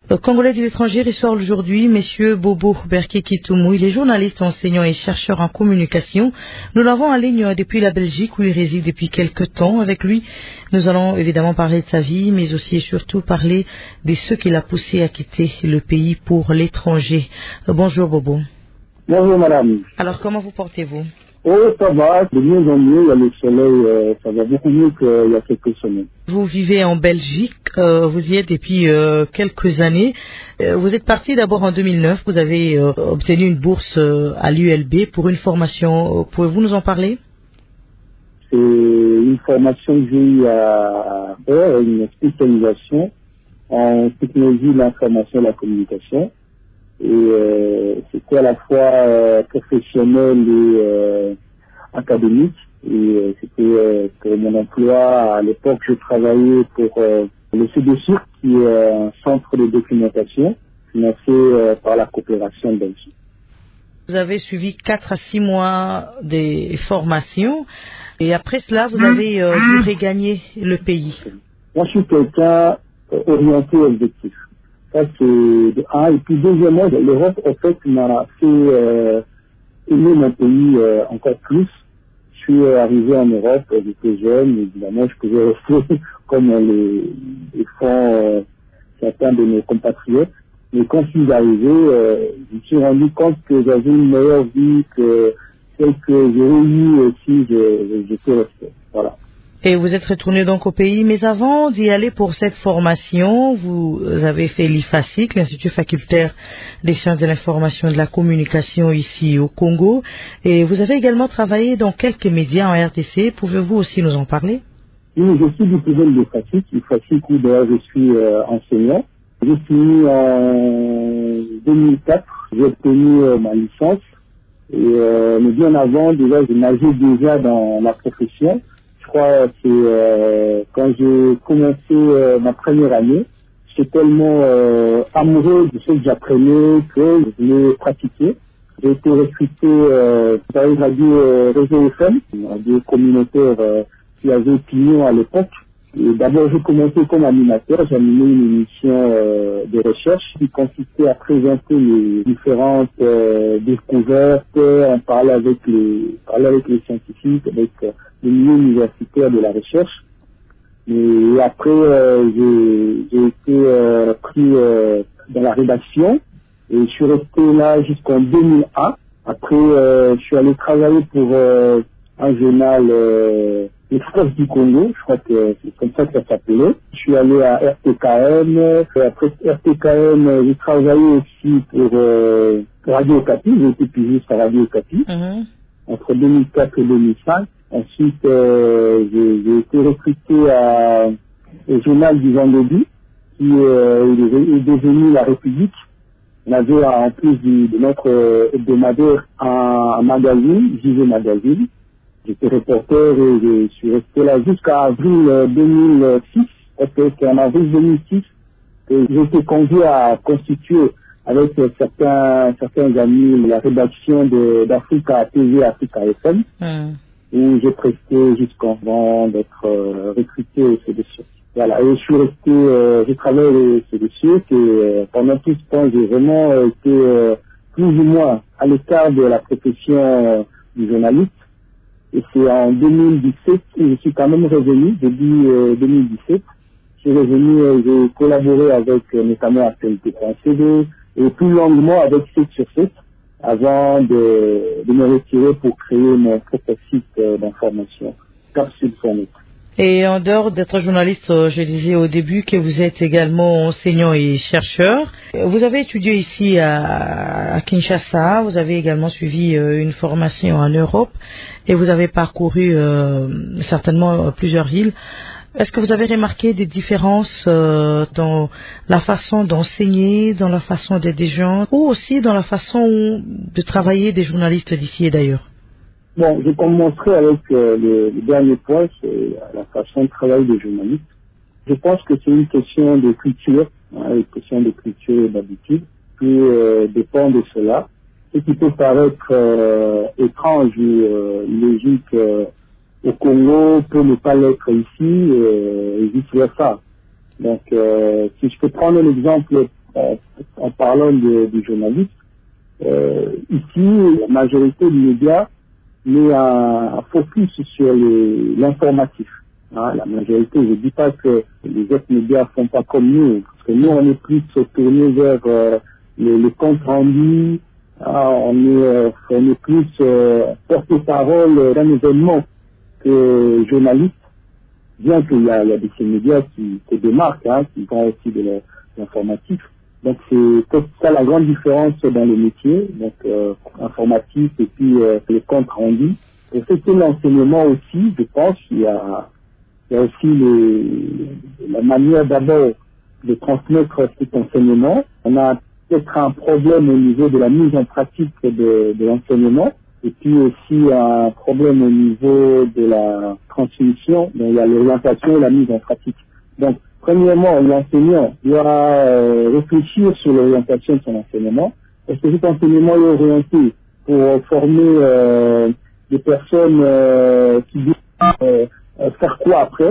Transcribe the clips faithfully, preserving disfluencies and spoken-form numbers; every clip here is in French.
Euh, Congolais de l'étranger reçoit aujourd'hui Monsieur Bobo Berké Kitoumou. Il est journaliste, enseignant et chercheur en communication. Nous l'avons en ligne depuis la Belgique où il réside depuis quelque temps. Avec lui, nous allons évidemment parler de sa vie, mais aussi et surtout parler de ce qui l'a poussé à quitter le pays pour l'étranger. Euh, bonjour Bobo. Bonjour madame. Alors comment vous portez-vous? Oh, ça va, de mieux en mieux, il y a le soleil, euh, ça va beaucoup mieux qu'il y a quelques semaines. Vous vivez en Belgique, euh, vous y êtes depuis euh, quelques années. Euh, vous êtes parti d'abord en deux mille neuf, vous avez euh, obtenu une bourse euh, à l'U L B pour une formation. Pouvez-vous nous en parler? C'est une formation que j'ai eu à faire, une spécialisation en technologie de l'information et de la communication. Et euh, c'était à la fois euh, professionnel et euh, académique. Et euh, c'était euh, que mon emploi, à l'époque, je travaillais pour euh, le C D C I R, qui est un centre de documentation financé euh, par la coopération belge. Vous avez suivi quatre à six mois des formations et après cela, vous avez euh, dû regagner le pays. Moi, je suis quelqu'un euh, orienté objectif. Ça, c'est de un. Et puis, deuxièmement, l'Europe, en fait, m'a fait euh, aimer mon pays euh, encore plus. Je suis euh, arrivé en Europe, euh, j'étais jeune, évidemment, je pouvais rester comme euh, les, les font euh, certains de mes compatriotes. Mais quand je suis arrivé, euh, je me suis rendu compte que j'avais une meilleure vie que celle que j'aurais eue si je, j'étais resté. Voilà. Et vous êtes retourné donc au pays, mais avant d'y aller pour cette formation, vous avez fait l'I F A C I C, l'Institut facultaire des sciences de l'information et de la communication ici au Congo, et vous avez également travaillé dans quelques médias en R D C. Pouvez-vous aussi nous en parler? Oui, je suis diplômé de l'I F A C I C, l'I F A C I C où d'ailleurs je suis euh, enseignant. J'ai fini en deux mille quatre, j'ai obtenu euh, ma licence, et euh, mais bien avant, déjà, je nageais déjà dans la profession. Je crois que c'est euh, quand j'ai commencé euh, ma première année, j'étais tellement euh, amoureux de ce que j'apprenais que je voulais pratiquer. J'ai été recruté euh, par une radio euh, Réseau F M, une radio communautaire euh, qui avait pignon à l'époque. Et d'abord, j'ai commencé comme animateur, j'animais une émission euh, de recherche qui consistait à présenter les différentes euh, découvertes, on parlait avec les, parlait avec les scientifiques, avec euh, les milieux universitaires de la recherche. Et après, euh, j'ai, j'ai été euh, pris euh, dans la rédaction et je suis resté là jusqu'en deux mille un. Après, euh, je suis allé travailler pour euh, un journal euh, L'Express du Congo, je crois que c'est comme ça que ça s'appelait. Je suis allé à R T K M, et après R T K M, j'ai travaillé aussi pour euh, Radio Okapi, j'ai été pigiste à Radio Okapi, mm-hmm. entre deux mille quatre et deux mille cinq. Ensuite, euh, j'ai, j'ai été recruté à, au journal du vendredi, qui euh, est devenu La République. On avait en plus du, de notre hebdomadaire un, un magazine, J V Magazine. J'étais reporter et je suis resté là jusqu'à avril deux mille six. Parce que c'est en avril deux mille six que j'ai été convié à constituer avec certains, certains amis la rédaction de, d'Africa T V, Africa F M, mm. où j'ai presté jusqu'en avant d'être euh, recruté au C D C I R. Voilà, et je suis resté, euh, j'ai travaillé au C D C I R et euh, pendant tout ce temps, j'ai vraiment euh, été euh, plus ou moins à l'écart de la profession euh, du journaliste. Et c'est en deux mille dix-sept que je suis quand même revenu, début euh, deux mille dix-sept. Je suis revenu, euh, j'ai collaboré avec euh, notamment Actualité point C D et plus longuement avec sept sur sept avant de, de me retirer pour créer mon propre site euh, d'information, Capsule point net. Et en dehors d'être journaliste, je disais au début que vous êtes également enseignant et chercheur. Vous avez étudié ici à, à Kinshasa, vous avez également suivi euh, une formation en Europe et vous avez parcouru euh, certainement plusieurs villes. Est-ce que vous avez remarqué des différences euh, dans la façon d'enseigner, dans la façon d'aider des gens ou aussi dans la façon de travailler des journalistes d'ici et d'ailleurs? Bon, je commencerai avec euh, le, le dernier point, c'est la façon de travailler des journalistes. Je pense que c'est une question de culture, hein, une question de culture et d'habitude, qui euh, dépend de cela. Ce qui peut paraître euh, étrange ou euh, logique euh, au Congo peut ne pas l'être ici euh, et vice versa. Donc, euh, si je peux prendre l'exemple en, en parlant de, du journaliste, euh, ici, la majorité des médias met un, un focus sur les, l'informatif. Hein, la majorité, je ne dis pas que les autres médias ne font pas comme nous, parce que nous, on est plus tournés vers euh, les, les comptes rendus, hein, on, est, euh, on est plus euh, porte-parole d'un événement que journaliste, bien qu'il y a, il y a des médias qui se démarquent, hein, qui font aussi de l'informatif. Donc c'est peut-être ça la grande différence dans le métier, donc euh, informatique et puis euh, les comptes rendus. Et c'est l'enseignement aussi, je pense, il y a, il y a aussi les, la manière d'abord de transmettre cet enseignement. On a peut-être un problème au niveau de la mise en pratique de, de l'enseignement, et puis aussi un problème au niveau de la transmission. Donc il y a l'orientation et la mise en pratique. Donc premièrement, l'enseignant doit euh, réfléchir sur l'orientation de son enseignement. Est-ce que cet enseignement est orienté pour former euh, des personnes euh, qui doivent euh, faire quoi après?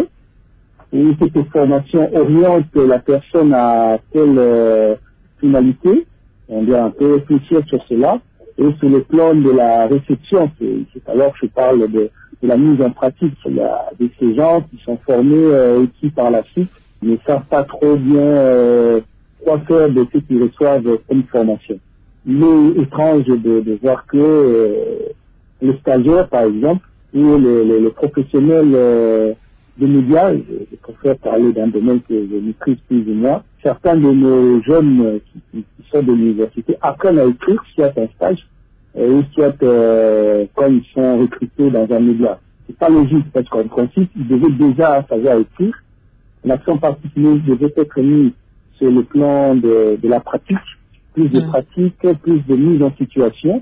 Et cette formation oriente la personne à telle euh, finalité. On doit un peu réfléchir sur cela. Et sur le plan de la réception, c'est, c'est alors que je parle de, de la mise en pratique. Il y a des ces gens qui sont formés euh, et qui par la suite ne savent pas trop bien euh, quoi faire de ce qu'ils reçoivent comme formation. Il est étrange de, de voir que euh, les stagiaires, par exemple, ou les, les, les professionnels euh, des médias, je, je préfère parler d'un domaine que je maîtrise plus ou moins, certains de nos jeunes euh, qui, qui sont de l'université apprennent à écrire, soit un stage, euh, ou soit euh, quand ils sont recrutés dans un média. C'est pas logique, parce qu'en principe, ils devaient déjà savoir écrire. L'accent particulier devait être mis sur le plan de, de la pratique, plus de pratique, plus de mise en situation,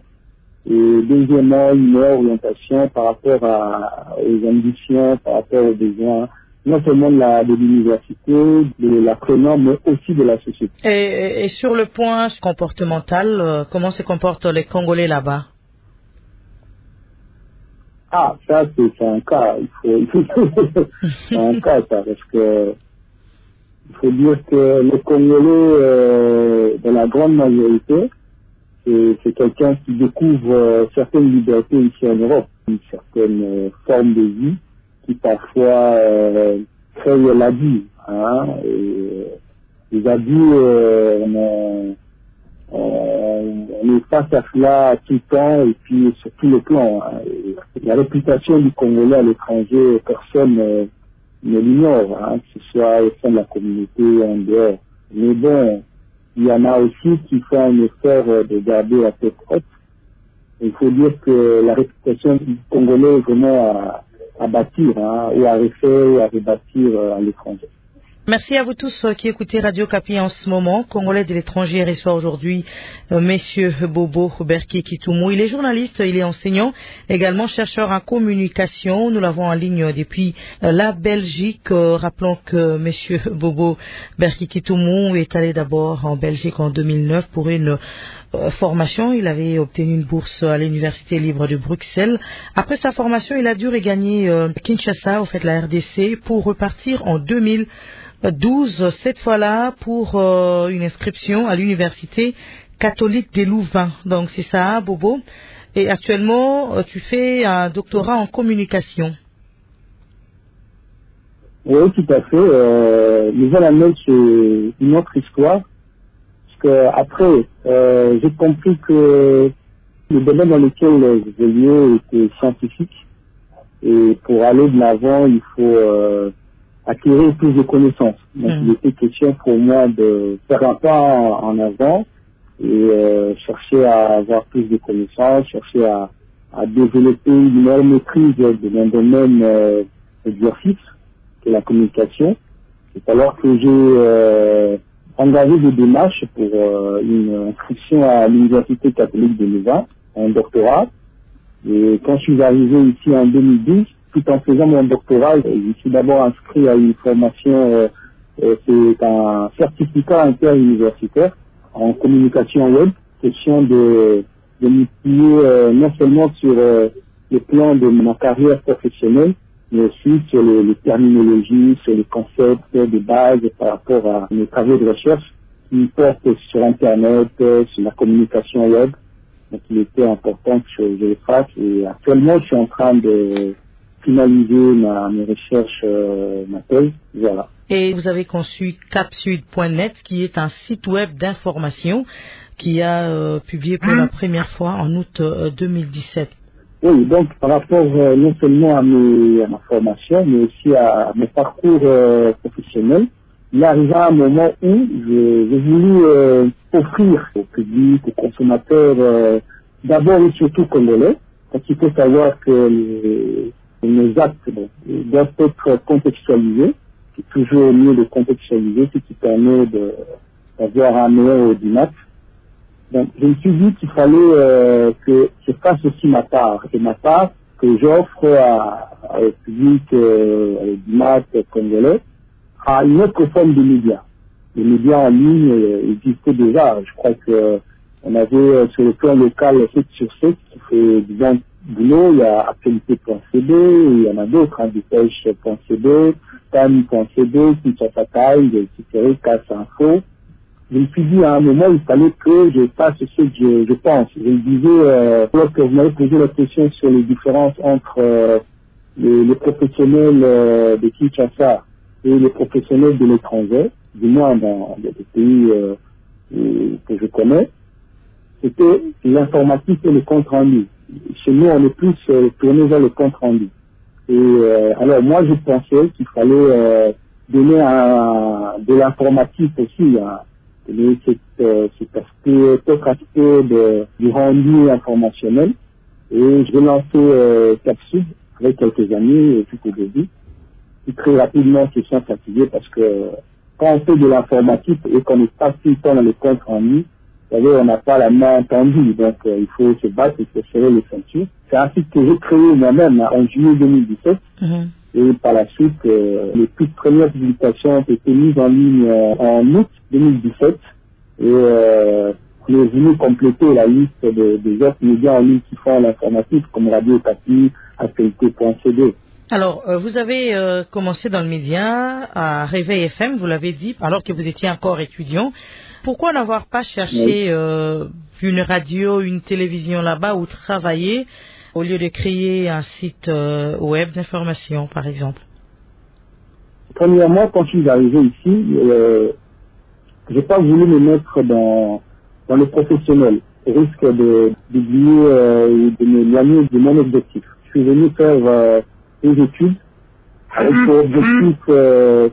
et deuxièmement, une orientation par rapport à, aux ambitions, par rapport aux besoins, non seulement de, la, de l'université, de l'apprenant, mais aussi de la société. Et, et sur le point comportemental, euh, comment se comportent les Congolais là-bas? Ah, ça, c'est, c'est un cas. Il faut, il faut c'est un cas, ça, parce que il faut dire que les Congolais, euh, dans la grande majorité, c'est, c'est quelqu'un qui découvre euh, certaines libertés ici en Europe, une certaine euh, forme de vie qui parfois euh, crée l'abus. Hein, et, les abus, euh, on, on, on est face à cela tout le temps et puis sur tous les plans. Hein, et la réputation du Congolais à l'étranger, personne euh, ne l'ignore, hein, que ce soit au sein de la communauté ou en dehors. Mais bon, il y en a aussi qui font un effort de garder la tête haute. Il faut dire que la réputation du Congolais est vraiment à, à bâtir, hein, ou à refaire, ou à rebâtir à l'étranger. Merci à vous tous qui écoutez Radio Kapi en ce moment. Congolais de l'étranger reçoit aujourd'hui euh, Monsieur Bobo Berki Kitoumou. Il est journaliste, il est enseignant, également chercheur en communication. Nous l'avons en ligne depuis euh, la Belgique. Euh, rappelons que Monsieur Bobo Berki Kitoumou est allé d'abord en Belgique en deux mille neuf pour une euh, formation. Il avait obtenu une bourse à l'Université libre de Bruxelles. Après sa formation, il a dû regagner euh, Kinshasa, au fait la R D C, pour repartir en deux mille douze, cette fois-là pour euh, une inscription à l'université catholique des Louvains. Donc c'est ça, Bobo. Et actuellement, euh, tu fais un doctorat en communication. Oui, tout à fait. Euh, Nouvelle-Année, c'est une autre histoire. Parce que après, euh, j'ai compris que le domaine dans lequel j'évoluais était scientifique. Et pour aller de l'avant, il faut euh, acquérir plus de connaissances. Donc, mmh. il était question pour moi de faire un pas en, en avant et euh, chercher à avoir plus de connaissances, chercher à, à développer une meilleure maîtrise de mon domaine euh, d'exercice, qui est la communication. C'est alors que j'ai euh, engagé des démarches pour euh, une inscription à l'Université catholique de Louvain, un doctorat. Et quand je suis arrivé ici en deux mille douze, tout en faisant mon doctorat, je suis d'abord inscrit à une formation, euh, euh, c'est un certificat interuniversitaire en communication web, question de, de m'appuyer euh, non seulement sur euh, le plan de ma carrière professionnelle, mais aussi sur les, les terminologies, sur les concepts de base par rapport à mes travaux de recherche qui qui porte sur Internet, sur la communication web. Donc il était important que je, je le fasse. Et actuellement, je suis en train de finaliser ma, mes recherches, euh, ma thèse. Voilà. Et vous avez conçu capsud point net, qui est un site web d'information qui a euh, publié pour la première fois en août euh, deux mille dix-sept. Oui, donc par rapport euh, non seulement à, mes, à ma formation, mais aussi à, à mon parcours euh, professionnel, il arriva un moment où je- j'ai voulu euh, offrir au public, aux consommateurs, euh, d'abord et surtout congolais, parce qu'il faut savoir que les, nos actes bon, doivent être contextualisés. C'est toujours mieux de contextualiser, ce qui permet de, d'avoir un meilleur audimat. Donc, je me suis dit qu'il fallait euh, que je fasse aussi ma part, et ma part que j'offre à, à, au public euh, audimat congolais, à une autre forme de médias. Les médias en ligne euh, existaient déjà. Je crois que on avait euh, sur le plan local sept sur sept qui fait du bon boulot. Il y a actualité point c b, il y en a d'autres, hein, dépêche point c b, time point c b, Kinshasa Times, et cetera, Casse Info. Je me suis dit à un moment, il fallait que je fasse ce que je, je pense. Je me disais, euh, lorsque vous m'avez posé la question sur les différences entre euh, les, les professionnels euh, de Kinshasa et les professionnels de l'étranger, du moins dans les pays euh, que je connais, c'était l'informatique et le compte rendu. Chez nous, on est plus euh, tourné vers le compte rendu. Et euh, alors moi, je pensais qu'il fallait euh, donner un, de l'informatique aussi, hein, donner cet, euh, cet aspect, cet aspect de, du rendu informationnel. Et je vais lancer euh, Capsud avec quelques amis tout au début. Et très rapidement, c'est sont fatigués parce que quand on fait de l'informatique et qu'on est pas tout le temps dans les comptes rendus, vous savez, on n'a pas la main tendue, donc euh, il faut se battre et se serrer les ceintures. C'est un site que j'ai créé moi-même hein, en juillet deux mille dix-sept. Mm-hmm. Et par la suite, euh, les toutes premières publications ont été mises en ligne euh, en août deux mille dix-sept. Et euh, on est venu compléter la liste de, des autres médias en ligne qui font l'informatique, comme Radio Tapi, actualité point c d. Alors, euh, vous avez euh, commencé dans le média à Réveil F M, vous l'avez dit, alors que vous étiez encore étudiant. Pourquoi n'avoir pas cherché oui. euh, une radio, une télévision là-bas où travailler au lieu de créer un site euh, web d'information, par exemple? Premièrement, quand je suis arrivé ici, euh, j'ai pas voulu me mettre dans, dans le professionnel, au risque de, d'oublier euh, et de m'éloigner de mon objectif. Je suis venu faire euh, des études avec pour objectif euh,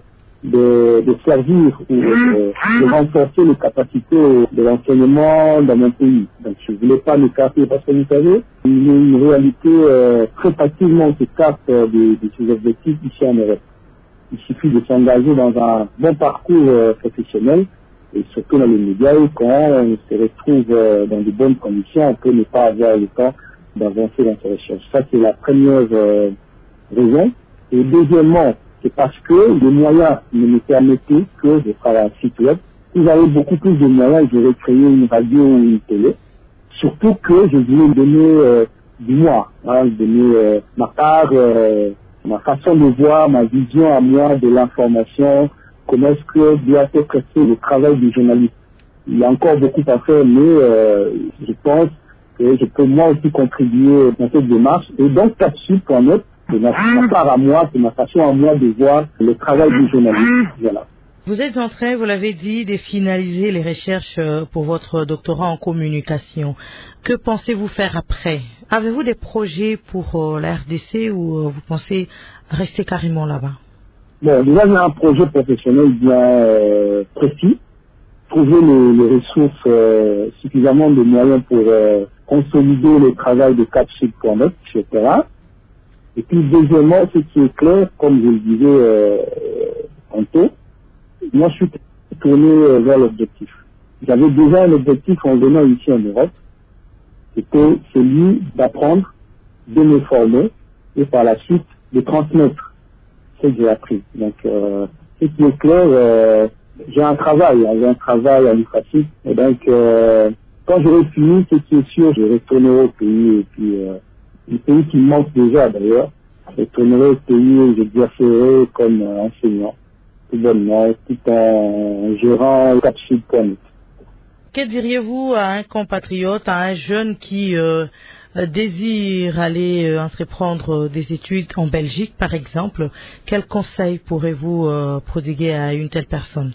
de, de servir ou euh, de renforcer les capacités de l'enseignement dans mon pays. Donc je ne voulais pas m'écarter parce que vous savez, il y a une réalité euh, très facilement qui écarte euh, de, de ces objectifs ici en Europe. Il suffit de s'engager dans un bon parcours euh, professionnel et surtout dans les médias et quand on se retrouve euh, dans de bonnes conditions, on peut ne pas avoir le temps d'avancer dans ses recherches. Ça c'est la première euh, raison. Et deuxièmement, c'est parce que les moyens ne me permettaient que de faire un site web. Si j'avais beaucoup plus de moyens, j'aurais créé une radio ou une télé. Surtout que je voulais donner euh, du moi, hein, donner euh, ma part, euh, ma façon de voir, ma vision à moi de l'information, comment est-ce que doit être fait le travail du journaliste. Il y a encore beaucoup à faire, mais euh, je pense que je peux moi aussi contribuer dans cette démarche. Et donc, capsud point net, c'est ma, ma part à moi, c'est ma façon à moi de voir le travail du journaliste. Voilà. Vous êtes en train, vous l'avez dit, de finaliser les recherches pour votre doctorat en communication. Que pensez-vous faire après? Avez-vous des projets pour la R D C ou vous pensez rester carrément là-bas? Bon, déjà j'ai un projet professionnel bien euh, précis. Trouver les, les ressources euh, suffisamment de moyens pour euh, consolider le travail de capsud point net, et cetera. Et puis deuxièmement, ce qui est clair, comme je le disais euh, tantôt, moi je suis tourné vers l'objectif. J'avais déjà un objectif en venant ici en Europe, c'était celui d'apprendre, de me former et par la suite de transmettre ce que j'ai appris. Donc euh, ce qui est clair, euh, j'ai un travail, hein, j'ai un travail à l'U F A C I, et donc euh, quand j'aurai fini, ce qui est sûr, je retournerai au pays et puis euh, le pays qui me manque déjà d'ailleurs, je retournerai au pays et j'exercerai comme euh, enseignant. tout bonnement, tout en gérant Capsule point net. Que diriez-vous à un compatriote, à un jeune qui euh, désire aller euh, entreprendre des études en Belgique, par exemple? Quel conseil pourrez-vous euh, prodiguer à une telle personne?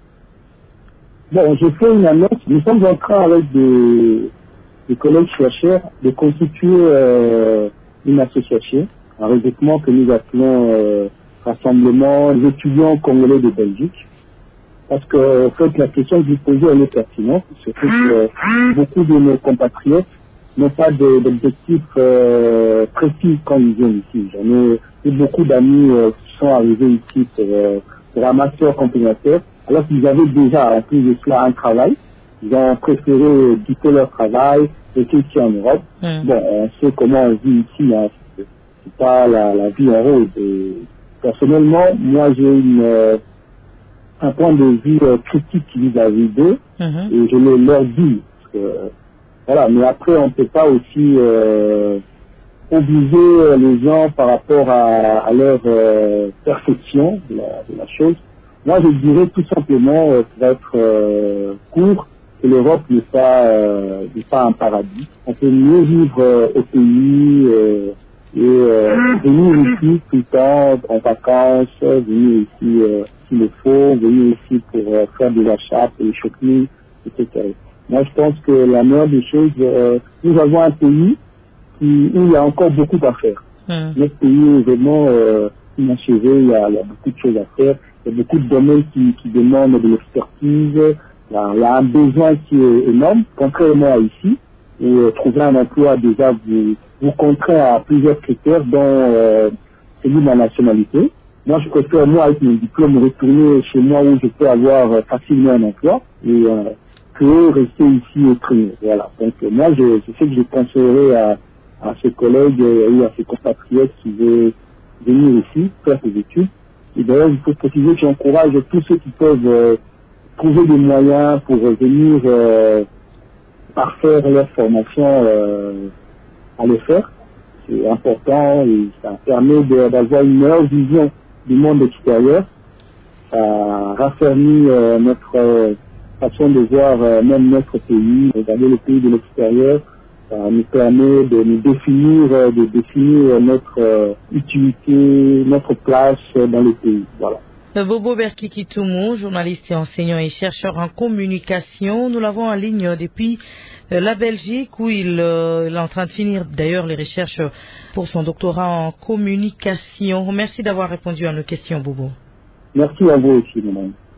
Bon, je fais une annonce. Nous sommes en train avec des, des collègues chercheurs de constituer euh, une association, un regroupement que nous appelons euh, Rassemblement des étudiants congolais de Belgique. Parce que, en fait, la question que vous posez, elle est pertinente. Surtout que euh, beaucoup de nos compatriotes n'ont pas d'objectifs euh, précis quand ils viennent ici. J'en ai eu beaucoup d'amis euh, qui sont arrivés ici pour, euh, pour un master complémentaire, alors qu'ils avaient déjà, en plus de cela, un travail. Ils ont préféré quitter leur travail, rester ici en Europe. Mmh. Bon, on sait comment on vit ici, hein. C'est, c'est pas la, la vie en rose. Et personnellement, moi, j'ai une... Euh, un point de vue euh, critique vis-à-vis d'eux, mm-hmm. et je le leur dis. Parce que, euh, voilà, mais après, on ne peut pas aussi euh, obliger les gens par rapport à, à leur euh, perception de la, de la chose. Moi, je dirais tout simplement, euh, pour être euh, court, que l'Europe n'est pas, euh, n'est pas un paradis. On peut mieux vivre euh, au pays euh, et euh, venir ici tout le temps, en vacances, venir ici... Euh, s'il le faut, venir ici pour euh, faire des achats, pour les shopping, et cetera. Moi, je pense que la meilleure des choses, euh, nous avons un pays qui, où il y a encore beaucoup à faire. Mmh. Notre pays est vraiment euh, inachevé, il y, a, il y a beaucoup de choses à faire, il y a beaucoup de domaines qui, qui demandent de l'expertise, il y, a, il y a un besoin qui est énorme, contrairement à ici, où euh, trouver un emploi déjà vous, vous contraint à plusieurs critères, dont euh, celui de la nationalité. Moi, je préfère, moi, avec mon diplôme, retourner chez moi où je peux avoir euh, facilement un emploi et euh, que rester ici et traîner. Voilà. Donc, euh, moi, je, je sais que je conseillerais à, à ces collègues et à ces compatriotes qui veulent venir ici, faire des études. Et d'ailleurs, il faut préciser que j'encourage tous ceux qui peuvent euh, trouver des moyens pour euh, venir euh, parfaire leur formation euh, à le faire. C'est important et ça permet de, d'avoir une meilleure vision du monde extérieur. Ça raffermit euh, notre euh, façon de voir euh, même notre pays, regarder le pays de l'extérieur. Ça nous permet de nous définir, euh, de définir notre euh, utilité, notre place euh, dans le pays. Voilà. Bobo Berkiki-Toumou, journaliste et enseignant et chercheur en communication, nous l'avons en ligne depuis la Belgique où il, euh, il est en train de finir d'ailleurs les recherches pour son doctorat en communication. Merci d'avoir répondu à nos questions, Bobo. Merci à vous aussi, madame.